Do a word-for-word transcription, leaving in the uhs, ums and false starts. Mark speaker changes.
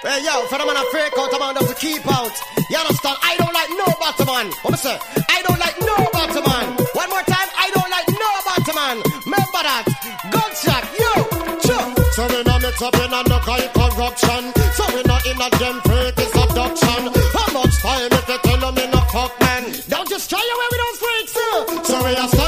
Speaker 1: Hey yo, for the man a freak out, a man does to keep out. You understand? I don't like no Batman. What me say? I don't like no Batman. One more time, I don't like no Batman. Remember that? Gunshot, yo, sure. So we not mix up in a no kind corruption. So we not in a gem freak, it's abduction. How much time if you tell them in a fuck man? Don't just try away with those freaks, sir. So we are